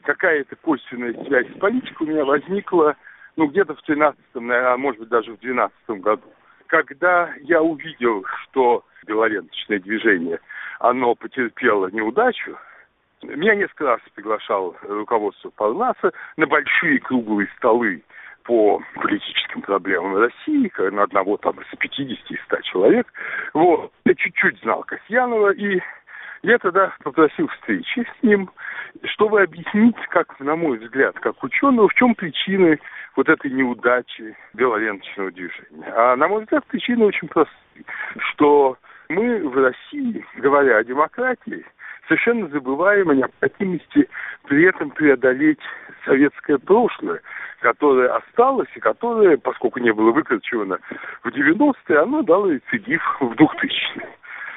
какая-то косвенная связь с политикой у меня возникла, где-то в 13-м, наверное, а может быть, даже в 12-м году. Когда я увидел, что белоленточное движение, оно потерпело неудачу, меня несколько раз приглашал руководство Парнаса на большие круглые столы по политическим проблемам России, на одного там из 50-100 человек. Вот. Я чуть-чуть знал Касьянова, и я тогда попросил встречи с ним, чтобы объяснить, как, на мой взгляд, как ученого, в чем причины вот этой неудачи белоленточного движения. А, на мой взгляд, причины очень простые, что мы в России, говоря о демократии, совершенно забываем о необходимости при этом преодолеть советское прошлое, которое осталось и которое, поскольку не было выкорчевано в 90-е, оно дало рецидив в 2000-е.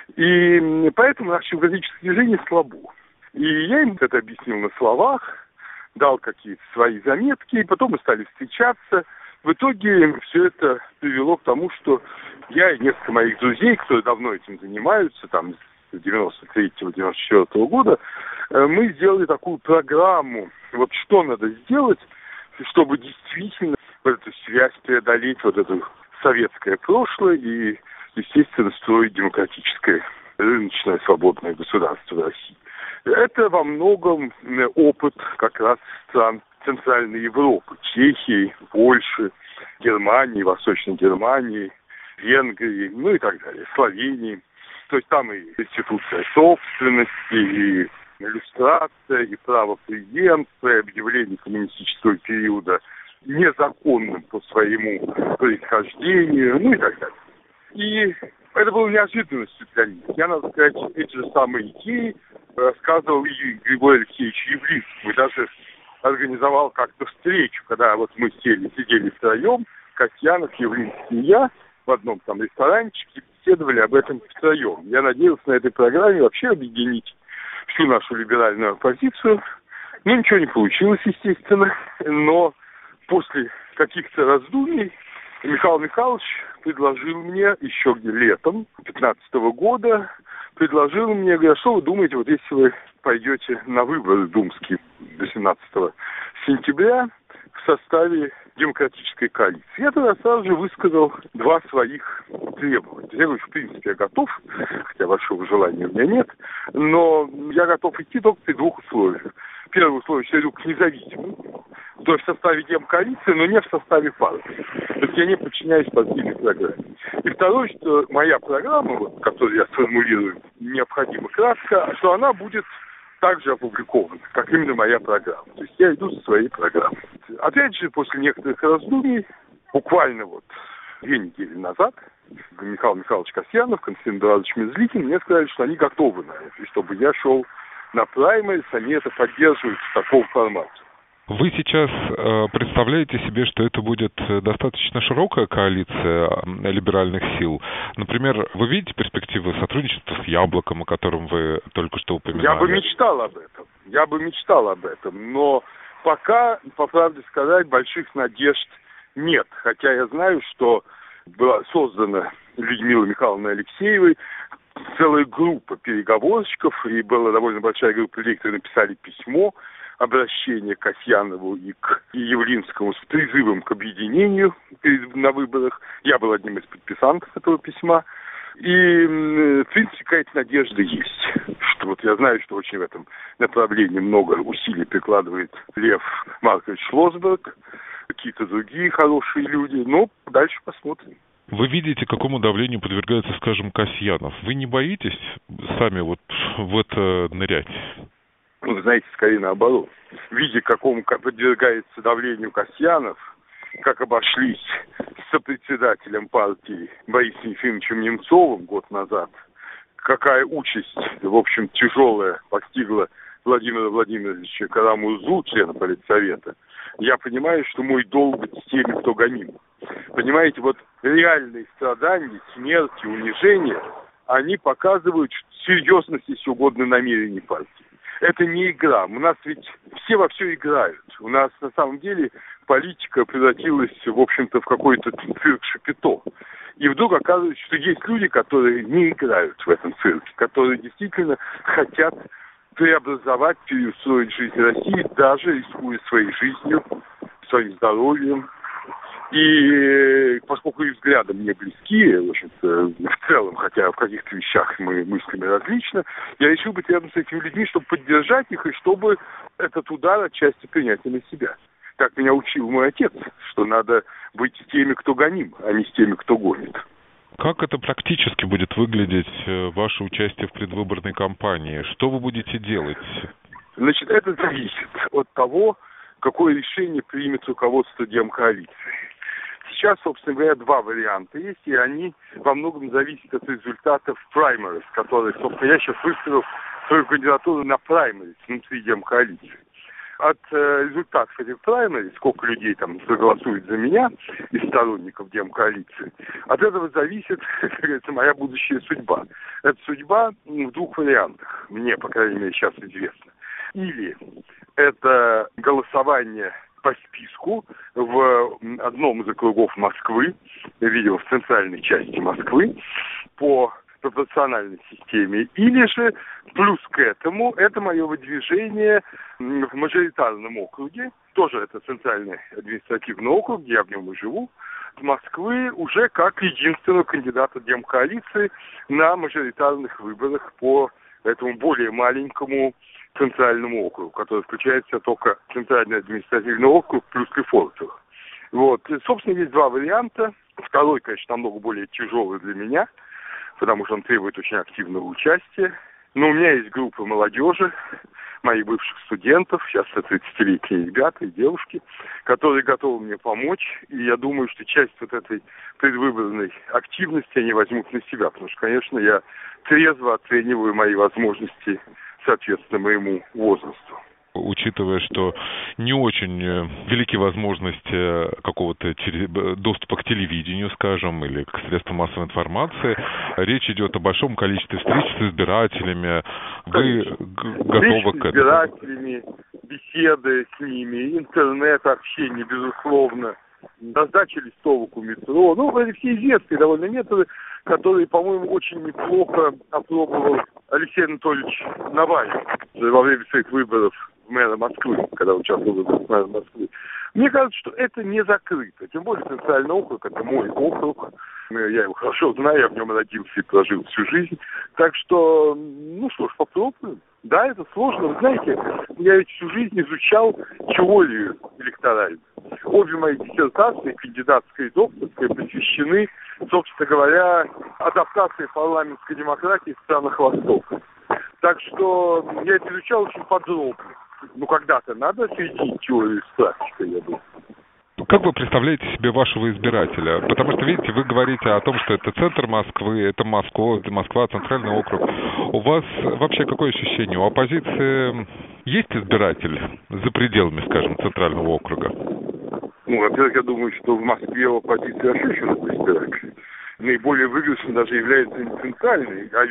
И поэтому наше демократическое движение слабо. И я им это объяснил на словах, дал какие-то свои заметки, и потом мы стали встречаться. В итоге все это привело к тому, что я и несколько моих друзей, которые давно этим занимаются, там, с 93-94 года, мы сделали такую программу, вот что надо сделать, чтобы действительно вот эту связь преодолеть, вот это советское прошлое и, естественно, строить демократическое, рыночное, свободное государство в России. Это во многом опыт как раз стран Центральной Европы, Чехии, Польши, Германии, Восточной Германии, Венгрии, и так далее, Словении. То есть там и институция собственности, и иллюстрация, и право преемства, и объявление коммунистического периода незаконным по своему происхождению, и так далее. И это было неожиданностью для них. Я, надо сказать, эти же самые идеи рассказывал и Григорий Алексеевич Явлинский. Даже организовал как-то встречу, когда вот мы сидели втроем, Касьянов, Явлинский и я, в одном там ресторанчике, беседовали об этом втроем. Я надеялся на этой программе вообще объединить всю нашу либеральную оппозицию. Ничего не получилось, естественно, но после каких-то раздумий Михаил Михайлович предложил мне еще летом 2015 года, говорит, что вы думаете, вот если вы пойдете на выборы думские 18 сентября в составе демократической коалиции. Я тогда сразу же высказал два своих требования. Я говорю, в принципе, я готов, хотя большого желания у меня нет, но я готов идти только при двух условиях. Первое условие, что я иду к независимым, то есть в составе демкоалиции, но не в составе партии. То есть я не подчиняюсь партийной программе. И второе, что моя программа, которую я сформулирую, необходимо кратко, что она будет также опубликована, как именно моя программа. То есть я иду со своей программой. Опять же, после некоторых раздумий, буквально 2 недели назад, Михаил Михайлович Касьянов, Константин Эдуардович Мерзликин мне сказали, что они готовы на это, и чтобы я шел на праймерис, они это поддерживают в таком формате. Вы сейчас представляете себе, что это будет достаточно широкая коалиция либеральных сил? Например, вы видите перспективы сотрудничества с «Яблоком», о котором вы только что упоминали? Я бы мечтал об этом, но пока, по правде сказать, больших надежд нет. Хотя я знаю, что была создана Людмилой Михайловной Алексеевой целая группа переговорщиков, и была довольно большая группа людей, которые написали письмо, обращение к Касьянову и к Явлинскому с призывом к объединению на выборах. Я был одним из подписантов этого письма. И, в принципе, какая-то надежда есть. Что я знаю, что очень в этом направлении много усилий прикладывает Лев Маркович Шлосберг, какие-то другие хорошие люди. Но дальше посмотрим. Вы видите, какому давлению подвергается, скажем, Касьянов. Вы не боитесь сами в это нырять? Вы знаете, скорее наоборот. Видя, какому подвергается давлению Касьянов, как обошлись с сопредседателем партии Борисом Ефимовичем Немцовым год назад, какая участь, в общем, тяжелая постигла Владимира Владимировича Карамурзу, члена Политсовета, я понимаю, что мой долг быть с теми, кто гоним. Понимаете, реальные страдания, смерти, унижения, они показывают серьезность, если угодно, намерений партии. Это не игра. У нас ведь все во все играют. У нас, на самом деле, политика превратилась, в общем-то, в какой-то цирк Шапито. И вдруг оказывается, что есть люди, которые не играют в этом цирке, которые действительно хотят преобразовать, переустроить жизнь России, даже рискуя своей жизнью, своим здоровьем. И поскольку их взгляды мне близки, в общем-то, в целом, хотя в каких-то вещах мы мыслями различны, я решил быть рядом с этими людьми, чтобы поддержать их и чтобы этот удар отчасти принять на себя. Так меня учил мой отец, что надо быть с теми, кто гоним, а не с теми, кто гонит. Как это практически будет выглядеть, ваше участие в предвыборной кампании? Что вы будете делать? Значит, это зависит от того, какое решение примет руководство Демкоалиции. Сейчас, собственно говоря, два варианта есть, и они во многом зависят от результатов праймерис, которые, собственно, я сейчас выставил свою кандидатуру на праймерис внутри Демкоалиции. От результатов этих праймерис, сколько людей там проголосует за меня из сторонников Демкоалиции, от этого зависит, как говорится, моя будущая судьба. Эта судьба в двух вариантах, мне, по крайней мере, сейчас известно. Или это голосование по списку в одном из округов Москвы, видимо, в центральной части Москвы, по пропорциональной системе, или же плюс к этому это мое выдвижение в мажоритарном округе, тоже это центральный административный округ, я в нем и живу, в Москвы уже как единственного кандидата Демкоалиции на мажоритарных выборах по этому более маленькому центральному округу, который включает в себя только центральный административный округ плюс Лефортово. Вот. И, собственно, есть два варианта. Второй, конечно, намного более тяжелый для меня, потому что он требует очень активного участия. Но у меня есть группа молодежи, моих бывших студентов, сейчас это 30-летние ребята и девушки, которые готовы мне помочь. И я думаю, что часть вот этой предвыборной активности они возьмут на себя, потому что, конечно, я трезво оцениваю мои возможности соответственно моему возрасту. Учитывая, что не очень велики возможности какого-то доступа к телевидению, скажем, или к средствам массовой информации, речь идет о большом количестве встреч с избирателями. Вы готовы к этому? С избирателями, беседы с ними, интернет-общение, безусловно, раздача листовок у метро. Ну, это все известные довольно методы, которые, по-моему, очень неплохо опробовал Алексей Анатольевич Навальный во время своих выборов в мэра Москвы, когда он участвовал в выборах мэра Москвы. Мне кажется, что это не закрыто. Тем более центральный округ, это мой округ. Я его хорошо знаю, я в нем родился и прожил всю жизнь. Так что, ну что ж, попробуем. Да, это сложно. Вы знаете, я ведь всю жизнь изучал теорию электоральную. Обе мои диссертации, кандидатская и докторская, посвящены, собственно говоря, адаптации парламентской демократии в странах Востока. Так что я это изучал очень подробно. Ну, когда-то надо соединить теорию с практикой, я думаю. Как вы представляете себе вашего избирателя? Потому что, видите, вы говорите о том, что это центр Москвы, это Москва, центральный округ. У вас вообще какое ощущение? У оппозиции есть избиратель за пределами, скажем, центрального округа? Ну, во-первых, я думаю, что в Москве у оппозиции вообще еще надо избиратель. Наиболее выигрышным даже является не центральный, а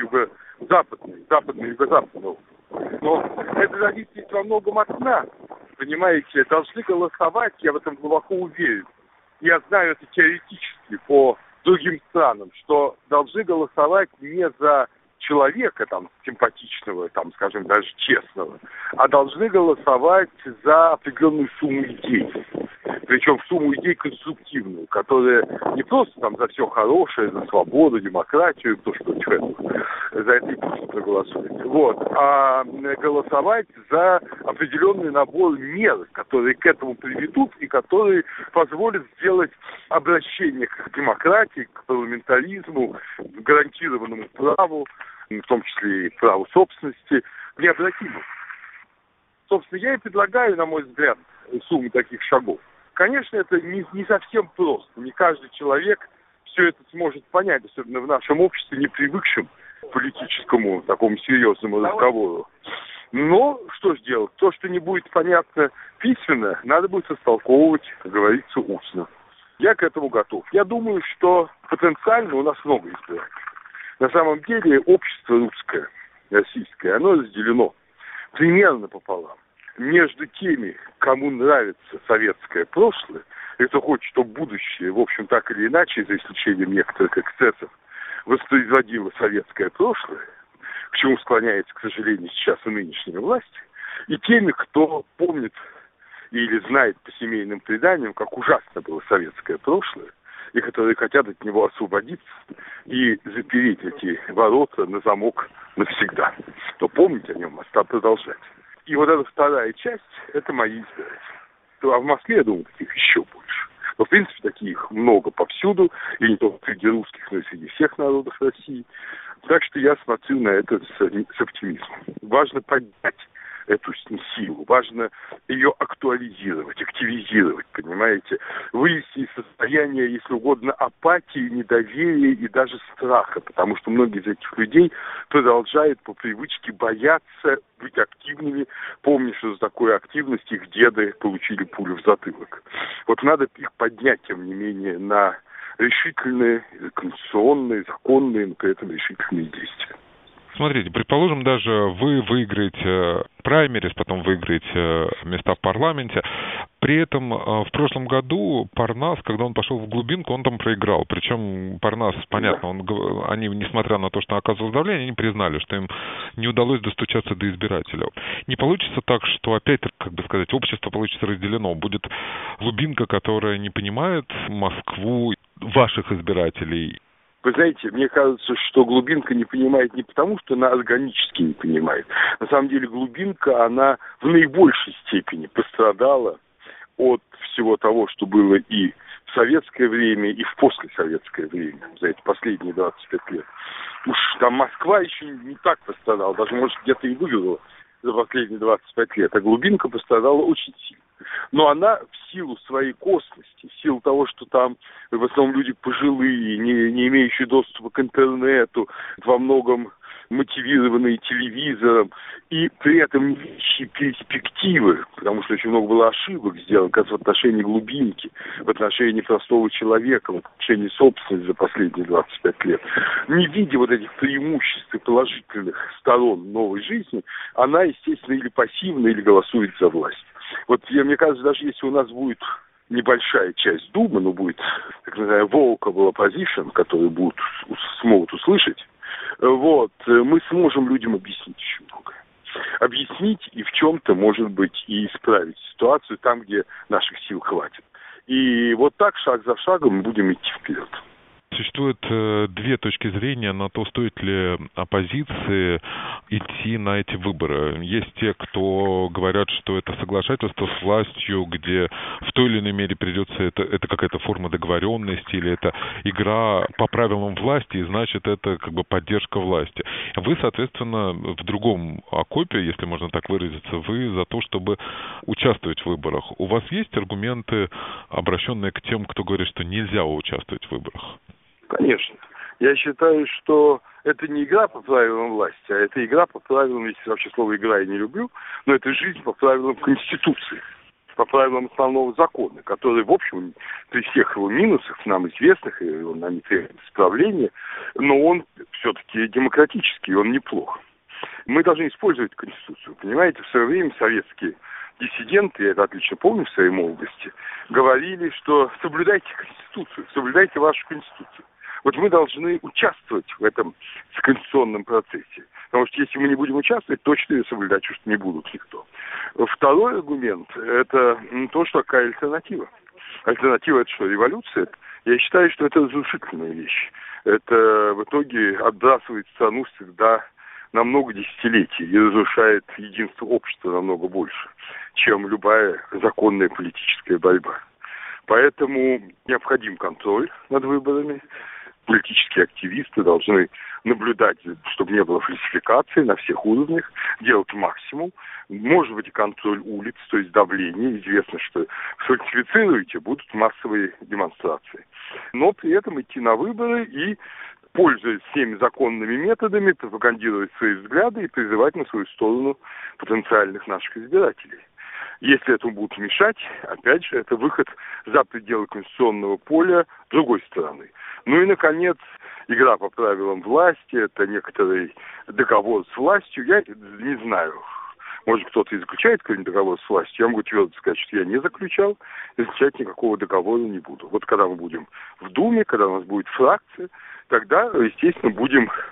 западный, юго-западный округ. Но это зависит во многом от нас. Понимаете, должны голосовать, я в этом глубоко уверен. Я знаю это теоретически по другим странам, что должны голосовать не за человека, там, симпатичного, там, скажем, даже честного, а должны голосовать за определенную сумму идей. Причем сумму идей конструктивную, которая не просто там за все хорошее, за свободу, демократию, то, что против этого, за это и пусть проголосует. Вот. А голосовать за определенный набор мер, которые к этому приведут и которые позволят сделать обращение к демократии, к парламентаризму, к гарантированному праву, в том числе и праву собственности, необратимым. Собственно, я и предлагаю, на мой взгляд, сумму таких шагов. Конечно, это не совсем просто. Не каждый человек все это сможет понять, особенно в нашем обществе, не привыкшем к политическому такому серьезному разговору. Но что ж делать? То, что не будет понятно письменно, надо будет растолковывать, как говорится, устно. Я к этому готов. Я думаю, что потенциально у нас много избирателей. На самом деле общество русское, российское, оно разделено примерно пополам. Между теми, кому нравится советское прошлое, и кто хочет, чтобы будущее, в общем, так или иначе, за исключением некоторых эксцессов, воспроизводило советское прошлое, к чему склоняется, к сожалению, сейчас и нынешняя власть, и теми, кто помнит или знает по семейным преданиям, как ужасно было советское прошлое, и которые хотят от него освободиться и запереть эти ворота на замок навсегда. Но помнить о нем, а продолжать. И вот эта вторая часть – это мои избиратели. А в Москве, я думаю, таких еще больше. Но, в принципе, таких много повсюду, и не только среди русских, но и среди всех народов России. Так что я смотрю на это с оптимизмом. Важно поднять эту силу, важно ее актуализировать, активизировать, понимаете, вывести из состояния, если угодно, апатии, недоверия и даже страха, потому что многие из этих людей продолжают по привычке бояться быть активными, помня, что за такую активность их деды получили пулю в затылок. Вот надо их поднять, тем не менее, на решительные, конституционные, законные, но при этом решительные действия. Смотрите, предположим, даже вы выиграете праймерис, потом выиграете места в парламенте. При этом в прошлом году Парнас, когда он пошел в глубинку, он там проиграл. Причем Парнас, понятно, они, несмотря на то, что оказывалось давление, они признали, что им не удалось достучаться до избирателей. Не получится так, что опять, как бы сказать, общество получится разделено. Будет глубинка, которая не понимает Москву, ваших избирателей. Вы знаете, мне кажется, что глубинка не понимает не потому, что она органически не понимает. На самом деле глубинка, она в наибольшей степени пострадала от всего того, что было и в советское время, и в послесоветское время, за эти последние 25 лет. Уж там Москва еще не так пострадала, даже, может, где-то и выиграла за последние 25 лет, а глубинка пострадала очень сильно. Но она в силу своей косности, в силу того, что там в основном люди пожилые, не имеющие доступа к интернету, во многом мотивированные телевизором, и при этом не видящие перспективы, потому что очень много было ошибок сделано, как в отношении глубинки, в отношении простого человека, в отношении собственности за последние 25 лет. Не видя вот этих преимуществ и положительных сторон новой жизни, она, естественно, или пассивна, или голосует за власть. Вот мне кажется, даже если у нас будет небольшая часть Думы, но будет, так называемая, vocal opposition, которые смогут услышать, вот, мы сможем людям объяснить очень многое. Объяснить и в чем-то, может быть, и исправить ситуацию там, где наших сил хватит. И вот так, шаг за шагом, мы будем идти вперед. Существует две точки зрения на то, стоит ли оппозиции идти на эти выборы. Есть те, кто говорят, что это соглашательство с властью, где в той или иной мере придется, это какая-то форма договоренности, или это игра по правилам власти, и значит, это как бы поддержка власти. Вы, соответственно, в другом окопе, если можно так выразиться, вы за то, чтобы участвовать в выборах. У вас есть аргументы, обращенные к тем, кто говорит, что нельзя участвовать в выборах? Конечно. Я считаю, что это не игра по правилам власти, а это игра по правилам, если вообще слово «игра» я не люблю, но это жизнь по правилам Конституции, по правилам основного закона, который, в общем, при всех его минусах, нам известных, и он не требует исправления, но он все-таки демократический, он неплох. Мы должны использовать Конституцию. Понимаете, в свое время советские диссиденты, я это отлично помню в своей молодости, говорили, что соблюдайте Конституцию, соблюдайте вашу Конституцию. Вот мы должны участвовать в этом конституционном процессе. Потому что если мы не будем участвовать, точно ее соблюдать уж не будут никто. Второй аргумент – это то, что какая альтернатива. Альтернатива – это что, революция? Я считаю, что это разрушительная вещь. Это в итоге отбрасывает страну всегда на много десятилетий и разрушает единство общества намного больше, чем любая законная политическая борьба. Поэтому необходим контроль над выборами. Политические активисты должны наблюдать, чтобы не было фальсификации на всех уровнях, делать максимум. Может быть и контроль улиц, то есть давление. Известно, что фальсифицируете, будут массовые демонстрации. Но при этом идти на выборы и, пользуясь всеми законными методами, пропагандировать свои взгляды и призывать на свою сторону потенциальных наших избирателей. Если этому будут мешать, опять же, это выход за пределы конституционного поля другой стороны. Ну и, наконец, игра по правилам власти, это некоторый договор с властью. Я не знаю, может, кто-то и заключает какой-нибудь договор с властью. Я могу твердо сказать, что я не заключал, и заключать никакого договора не буду. Вот когда мы будем в Думе, когда у нас будет фракция, тогда, естественно, будем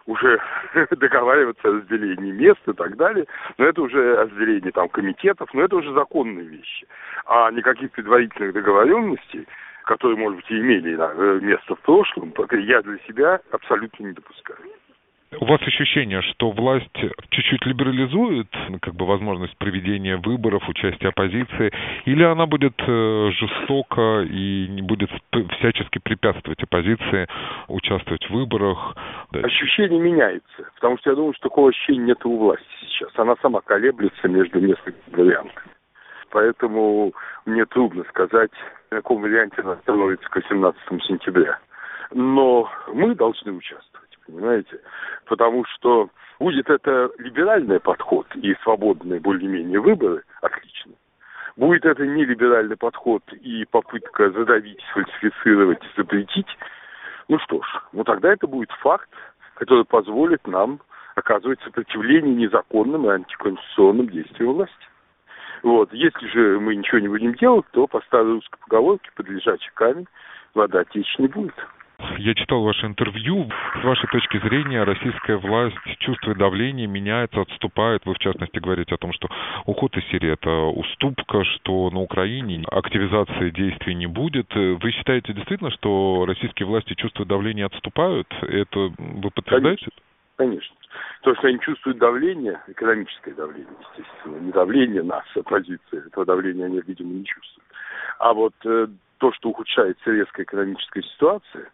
уже договариваться о разделении мест и так далее, но это уже разделение там комитетов, но это уже законные вещи. А никаких предварительных договоренностей, которые, может быть, и имели место в прошлом, я для себя абсолютно не допускаю. У вас ощущение, что власть чуть-чуть либерализует возможность проведения выборов, участия оппозиции, или она будет жестоко и не будет всячески препятствовать оппозиции участвовать в выборах? Ощущение меняется, потому что я думаю, что такого ощущения нет у власти сейчас. Она сама колеблется между несколькими вариантами. Поэтому мне трудно сказать, на каком варианте она становится к 18 сентября. Но мы должны участвовать. Понимаете? Потому что будет это либеральный подход и свободные более-менее выборы, отлично. Будет это нелиберальный подход и попытка задавить, сфальсифицировать, запретить, ну что ж, тогда это будет факт, который позволит нам оказывать сопротивление незаконным и антиконституционным действиям власти. Если же мы ничего не будем делать, то по старой русской поговорке под лежачий камень вода течь не будет. Я читал ваше интервью. С вашей точки зрения, российская власть чувствует давление, меняется, отступает. Вы, в частности, говорите о том, что уход из Сирии – это уступка, что на Украине активизации действий не будет. Вы считаете действительно, что российские власти чувствуют давление и отступают? Это вы подтверждаете? Конечно. То, что они чувствуют давление, экономическое давление, естественно, не давление нас, оппозиции, этого давления они, видимо, не чувствуют. А то, что ухудшается резкая экономическая ситуация,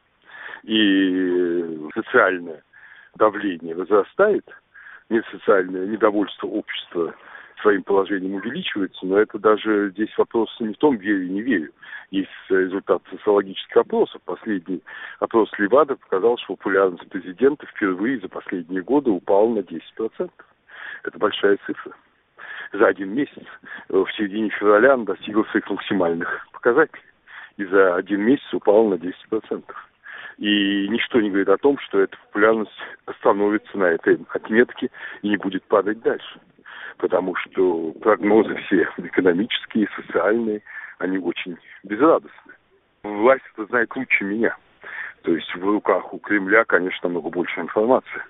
и социальное давление возрастает, социальное недовольство общества своим положением увеличивается, но это даже здесь вопрос не в том, верю или не верю. Есть результат социологических опросов. Последний опрос Левада показал, что популярность президента впервые за последние годы упала на 10%. Это большая цифра. За один месяц, в середине февраля, он достигла своих максимальных показателей. И за один месяц упала на 10%. И ничто не говорит о том, что эта популярность остановится на этой отметке и не будет падать дальше. Потому что прогнозы все экономические, социальные, они очень безрадостны. Власть это знает лучше меня. То есть в руках у Кремля, конечно, намного больше информации.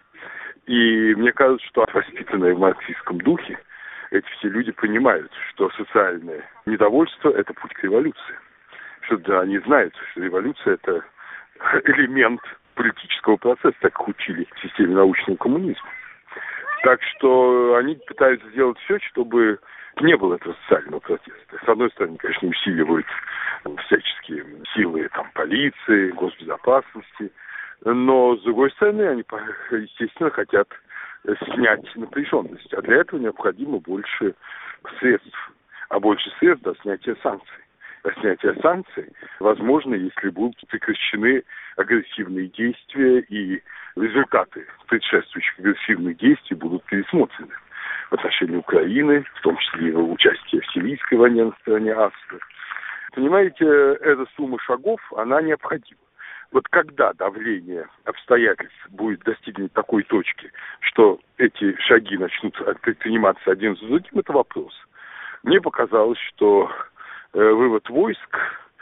И мне кажется, что воспитанные в марксистском духе, эти все люди понимают, что социальное недовольство – это путь к революции. Что они знают, что революция – это элемент политического процесса, так как учили в системе научного коммунизма. Так что они пытаются сделать все, чтобы не было этого социального протеста. С одной стороны, конечно, усиливают всяческие силы полиции, госбезопасности, но с другой стороны, они, естественно, хотят снять напряженность. А для этого необходимо больше средств. А больше средств до снятия санкций. А снятие санкций возможно, если будут прекращены агрессивные действия и результаты предшествующих агрессивных действий будут пересмотрены в отношении Украины, в том числе и участие в сирийской войне на стороне Асада. Понимаете, эта сумма шагов, она необходима. Когда давление обстоятельств будет достигнуть такой точки, что эти шаги начнут предприниматься один за другим, это вопрос. Мне показалось, что вывод войск,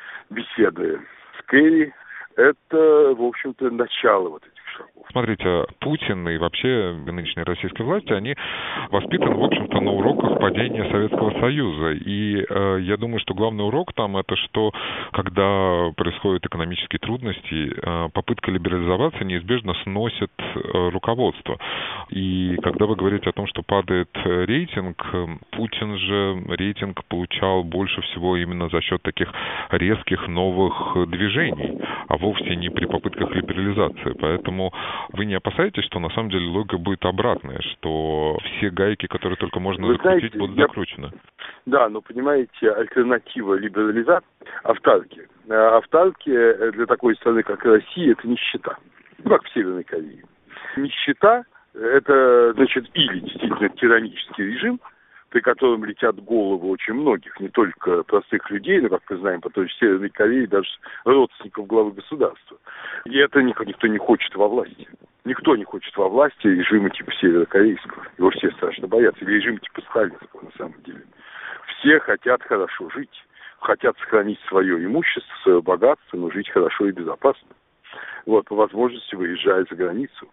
беседы с Керри, это, в общем-то, начало этих шагов. Смотрите, Путин и вообще нынешняя российская власть, они воспитаны, в общем-то, на уроках падения Советского Союза. И я думаю, что главный урок там это, что когда происходят экономические трудности, попытка либерализоваться неизбежно сносит руководство. И когда вы говорите о том, что падает рейтинг, Путин же рейтинг получал больше всего именно за счет таких резких новых движений, а вовсе не при попытках либерализации. Поэтому вы не опасаетесь, что на самом деле логика будет обратная, что все гайки, которые только можно закрутить, будут закручены? Да, но понимаете, альтернатива либерализации – автаркия. Автаркия для такой страны, как Россия, это нищета. Как в Северной Корее. Нищета – это, значит, или действительно тиранический режим, при котором летят головы очень многих, не только простых людей, но, как мы знаем, по той же Северной Корее, даже родственников главы государства. И это никто не хочет во власти. Никто не хочет во власти режима типа северокорейского. Его все страшно боятся. Или режима типа сталинского, на самом деле. Все хотят хорошо жить. Хотят сохранить свое имущество, свое богатство, но жить хорошо и безопасно. По возможности выезжая за границу.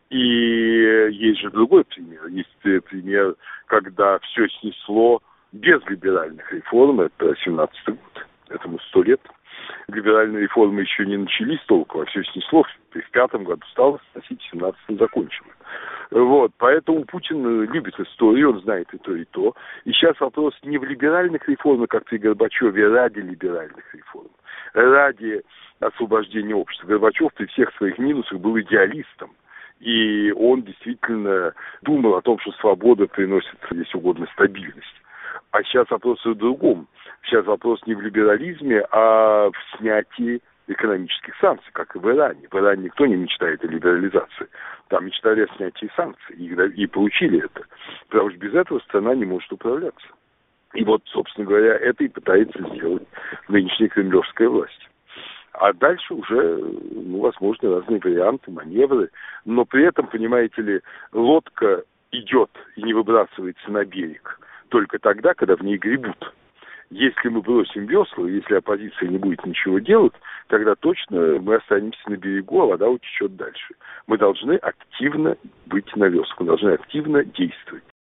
И есть же другой пример. Есть пример, когда все снесло без либеральных реформ, это 17-й год, этому 100 лет. Либеральные реформы еще не начались толком, а все снесло. В 5-м году стало сносить, в 17-м закончило. Вот, поэтому Путин любит историю, он знает и то, и то. И сейчас вопрос не в либеральных реформах, как при Горбачеве, ради либеральных реформ, ради освобождения общества. Горбачев при всех своих минусах был идеалистом. И он действительно думал о том, что свобода приносит, если угодно, стабильность. А сейчас вопрос в другом. Сейчас вопрос не в либерализме, а в снятии экономических санкций, как и в Иране. В Иране никто не мечтает о либерализации. Там мечтали о снятии санкций и получили это. Потому что без этого страна не может управляться. И вот, собственно говоря, это и пытается сделать нынешняя кремлевская власть. А дальше уже, возможны разные варианты, маневры. Но при этом, понимаете ли, лодка идет и не выбрасывается на берег только тогда, когда в ней гребут. Если мы бросим весла, если оппозиция не будет ничего делать, тогда точно мы останемся на берегу, а вода утечет дальше. Мы должны активно быть на веслах, мы должны активно действовать.